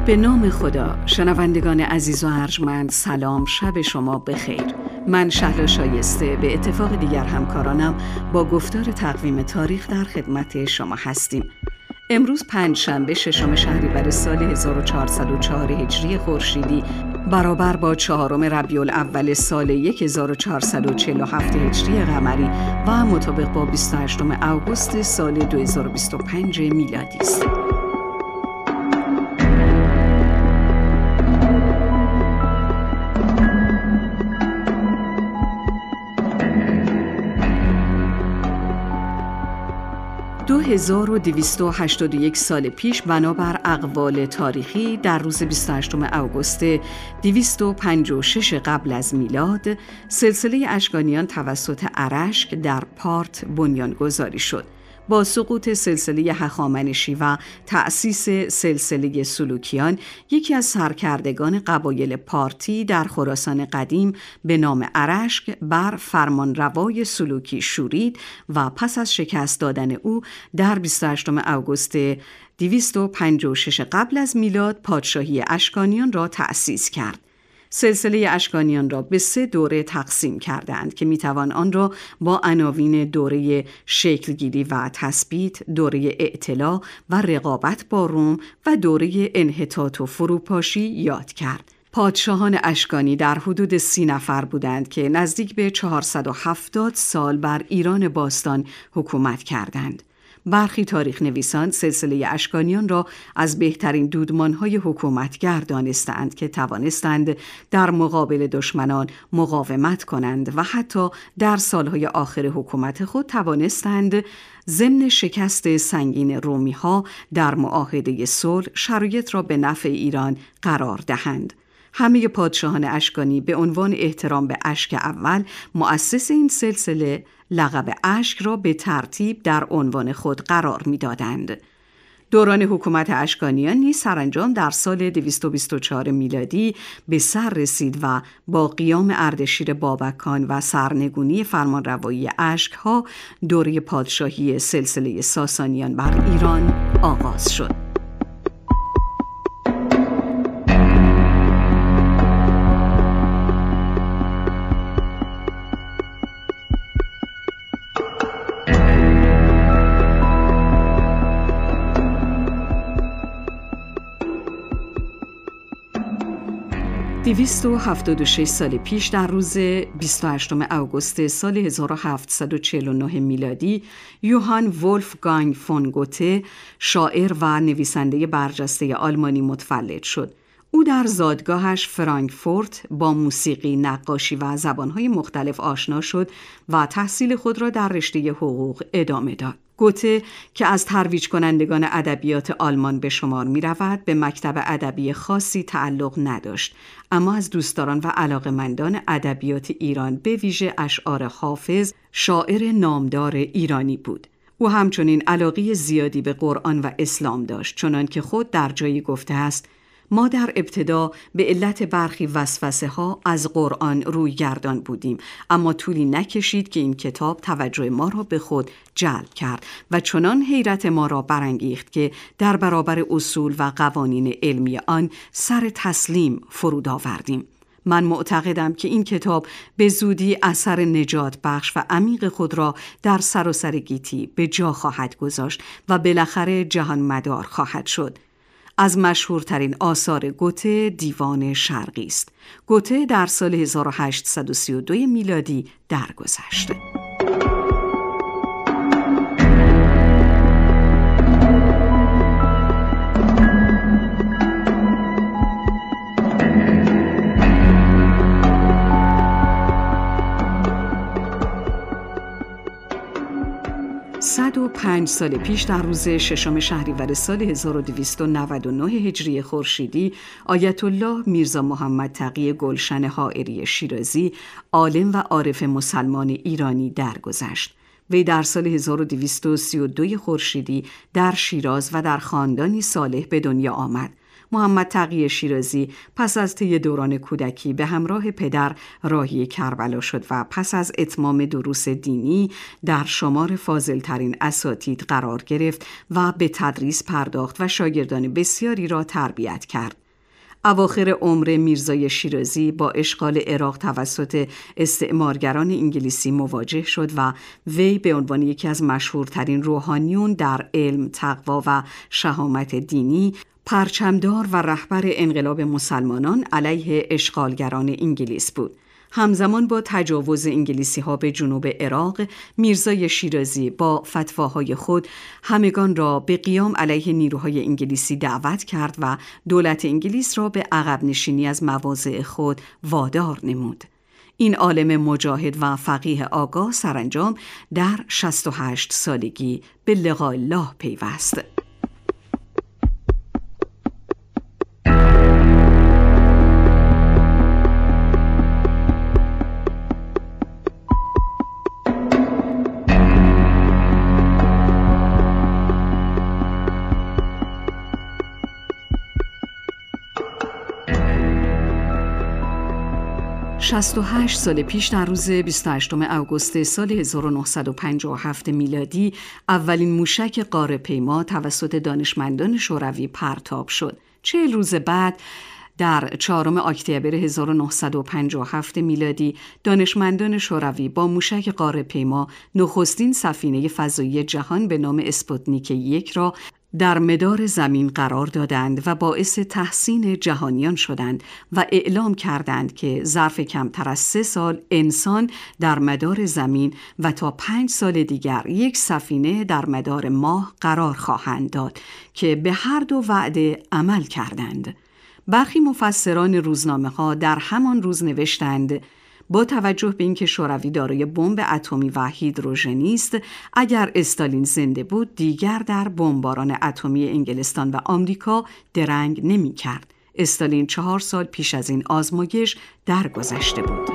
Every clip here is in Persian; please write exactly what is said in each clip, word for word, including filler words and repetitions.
به نام خدا. شنوندگان عزیز و ارجمند، سلام، شب شما بخیر. من شهلا شایسته به اتفاق دیگر همکارانم با گفتار تقویم تاریخ در خدمت شما هستیم. امروز پنجشنبه ششم شهریور سال هزار و چهارصد و چهار هجری خورشیدی برابر با چهارم ربیع الاول سال هزار و چهارصد و چهل و هفت هجری قمری و مطابق با بیست و هشتم اوگوست سال دو هزار و بیست و پنج میلادی است. دو هزار و دویست و هشتاد و یک سال پیش بنابر اقوال تاریخی در روز بیست و هشتم اوگوست دویست و پنجاه و شش قبل از میلاد سلسله اشکانیان توسط ارشک در پارت بنیانگذاری شد. با سقوط سلسله هخامنشی و تأسیس سلسله سلوکیان، یکی از سرکردگان قبایل پارتی در خراسان قدیم به نام ارشک بر فرمانروای سلوکی شورید و پس از شکست دادن او در بیست و هشتم اوگوست دویست و پنجاه و شش قبل از میلاد پادشاهی اشکانیان را تأسیس کرد. سلسله اشکانیان را به سه دوره تقسیم کردند که میتوان آن را با عناوین دوره شکلگیری و تثبیت، دوره اعتلا و رقابت با روم و دوره انحطاط و فروپاشی یاد کرد. پادشاهان اشکانی در حدود سی نفر بودند که نزدیک به چهارصد و هفتاد سال بر ایران باستان حکومت کردند. برخی تاریخ نویسان سلسله اشکانیان را از بهترین دودمانهای حکومتگر دانستند که توانستند در مقابل دشمنان مقاومت کنند و حتی در سالهای آخر حکومت خود توانستند ضمن شکست سنگین رومی‌ها در معاهده صلح شرایط را به نفع ایران قرار دهند. همه پادشاهان اشکانی به عنوان احترام به اشک اول مؤسس این سلسله لقب اشک را به ترتیب در عنوان خود قرار می‌دادند. دوران حکومت اشکانیان نیز سرانجام در سال دویست و بیست و چهار میلادی به سر رسید و با قیام اردشیر بابکان و سرنگونی فرمانروایی اشک‌ها دوره پادشاهی سلسله ساسانیان بر ایران آغاز شد. دویست و هفتاد و شش سال پیش در روز بیست و هشتم اوگوست سال هزار و هفتصد و چهل و نه میلادی یوهان ولفگانگ فون گوته، شاعر و نویسنده برجسته آلمانی متولد شد. او در زادگاهش فرانکفورت با موسیقی، نقاشی و زبانهای مختلف آشنا شد و تحصیل خود را در رشته حقوق ادامه داد. گوته که از ترویج کنندگان ادبیات آلمان به شمار می رود، به مکتب ادبی خاصی تعلق نداشت، اما از دوستداران و علاقمندان ادبیات ایران به ویژه اشعار حافظ، شاعر نامدار ایرانی بود. او همچنین علاقه زیادی به قرآن و اسلام داشت، چنان که خود در جایی گفته است: ما در ابتدا به علت برخی وسوسه ها از قرآن روی گردان بودیم، اما طولی نکشید که این کتاب توجه ما را به خود جلب کرد و چنان حیرت ما را برانگیخت که در برابر اصول و قوانین علمی آن سر تسلیم فرود آوردیم. من معتقدم که این کتاب به زودی اثر نجات بخش و عمیق خود را در سراسر گیتی به جا خواهد گذاشت و بالاخره جهان مدار خواهد شد. از مشهورترین آثار گوته دیوان شرقی است. گوته در سال هزار و هشتصد و سی و دو میلادی درگذشت. صد و پنج سال پیش در روز ششم شهریور سال هزار و دویست و نود و نه هجری خورشیدی آیت الله میرزا محمد تقی گلشن حائری شیرازی، عالم و عارف مسلمان ایرانی درگذشت. وی در سال هزار و دویست و سی و دو خورشیدی در شیراز و در خاندانی صالح به دنیا آمد. محمد تقی شیرازی پس از طی دوران کودکی به همراه پدر راهی کربلا شد و پس از اتمام دروس دینی در شمار فاضل‌ترین اساتید قرار گرفت و به تدریس پرداخت و شاگردان بسیاری را تربیت کرد. اواخر عمر میرزای شیرازی با اشغال عراق توسط استعمارگران انگلیسی مواجه شد و وی به عنوان یکی از مشهورترین روحانیون در علم، تقوا و شهامت دینی پرچمدار و رهبر انقلاب مسلمانان علیه اشغالگران انگلیس بود. همزمان با تجاوز انگلیسی ها به جنوب عراق، میرزای شیرازی با فتواهای خود همگان را به قیام علیه نیروهای انگلیسی دعوت کرد و دولت انگلیس را به عقب نشینی از مواضع خود وادار نمود. این عالم مجاهد و فقیه آگاه سرانجام در شصت و هشت سالگی به لقاء الله پیوست. شصت و هشت سال پیش در روز بیست و هشتم اوگوست سال هزار و نهصد و پنجاه و هفت میلادی اولین موشک قاره‌پیما توسط دانشمندان شوروی پرتاب شد. چهل روز بعد در چهارم اکتبر هزار و نهصد و پنجاه و هفت میلادی دانشمندان شوروی با موشک قاره‌پیما نخستین سفینه فضایی جهان به نام اسپوتنیک یک را در مدار زمین قرار دادند و باعث تحسین جهانیان شدند و اعلام کردند که ظرف کمتر از سه سال انسان در مدار زمین و تا پنج سال دیگر یک سفینه در مدار ماه قرار خواهند داد که به هر دو وعده عمل کردند. برخی مفسران روزنامه ها در همان روز نوشتند با توجه به اینکه شوروی دارای بمب اتمی و هیدروژنی است، اگر استالین زنده بود دیگر در بمباران اتمی انگلستان و آمریکا درنگ نمی کرد. استالین چهار سال پیش از این آزمایش درگذشته بود.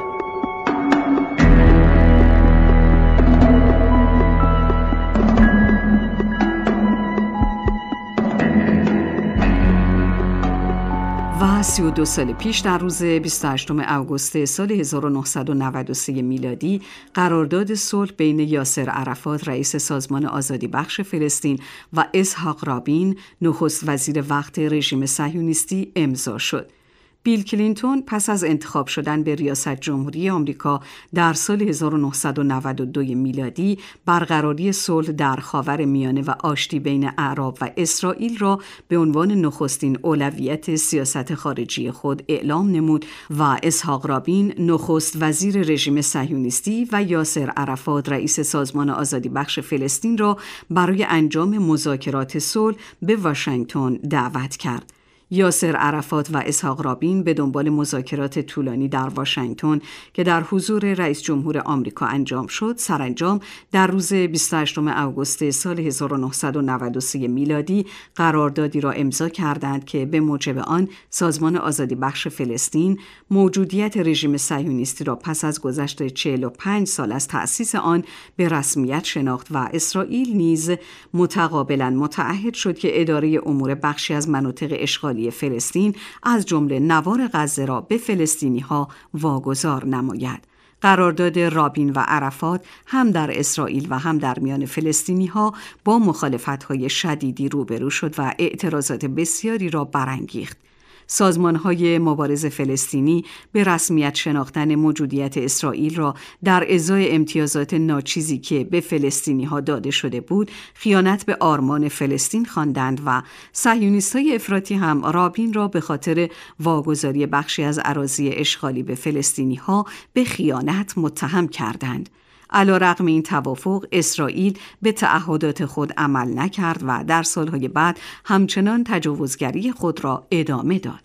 و سی و دو سال پیش در روز بیست و هشتم اوگوست سال هزار و نهصد و نود و سه میلادی قرارداد صلح بین یاسر عرفات رئیس سازمان آزادی بخش فلسطین و اسحاق رابین نخست وزیر وقت رژیم صهیونیستی امضا شد. بیل کلینتون پس از انتخاب شدن به ریاست جمهوری آمریکا در سال هزار و نهصد و نود و دو میلادی برقراری صلح در خاورمیانه و آشتی بین اعراب و اسرائیل را به عنوان نخستین اولویت سیاست خارجی خود اعلام نمود و اسحاق رابین نخست وزیر رژیم صهیونیستی و یاسر عرفات رئیس سازمان آزادی بخش فلسطین را برای انجام مذاکرات صلح به واشنگتن دعوت کرد. یاسر عرفات و اسحاق رابین به دنبال مذاکرات طولانی در واشنگتن که در حضور رئیس جمهور آمریکا انجام شد، سرانجام در روز بیست و هشتم اوگوست سال هزار و نهصد و نود و سه میلادی قراردادی را امضا کردند که به موجب آن سازمان آزادی بخش فلسطین موجودیت رژیم صهیونیستی را پس از گذشت چهل و پنج سال از تأسیس آن به رسمیت شناخت و اسرائیل نیز متقابلا متعهد شد که اداره امور بخشی از مناطق اشغالی فلسطین از جمله نوار غزه را به فلسطینی‌ها واگذار نماید. قرارداد رابین و عرفات هم در اسرائیل و هم در میان فلسطینی‌ها با مخالفت‌های شدیدی روبرو شد و اعتراضات بسیاری را برانگیخت. سازمان‌های مبارز فلسطینی به رسمیت شناختن موجودیت اسرائیل را در ازای امتیازات ناچیزی که به فلسطینی‌ها داده شده بود، خیانت به آرمان فلسطین خواندند و صهیونیست‌های افراطی هم رابین را به خاطر واگذاری بخشی از اراضی اشغالی به فلسطینی‌ها به خیانت متهم کردند. علی‌رغم این توافق، اسرائیل به تعهدات خود عمل نکرد و در سالهای بعد همچنان تجاوزگری خود را ادامه داد.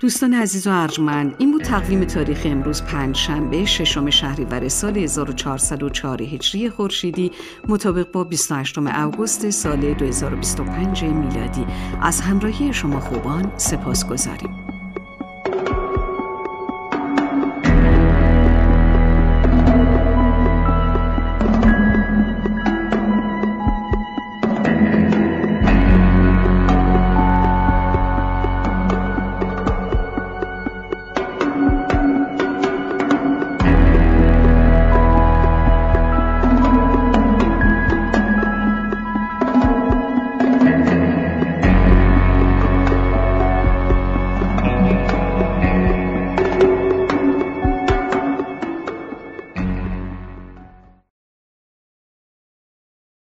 دوستان عزیز و ارجمند، این بود تقویم تاریخ امروز پنج شنبه ششم شهریور سال هزار و چهارصد و چهار هجری خورشیدی مطابق با بیست و هشتم اوگوست سال دو هزار و بیست و پنج میلادی. از همراهی شما خوبان سپاسگزاریم.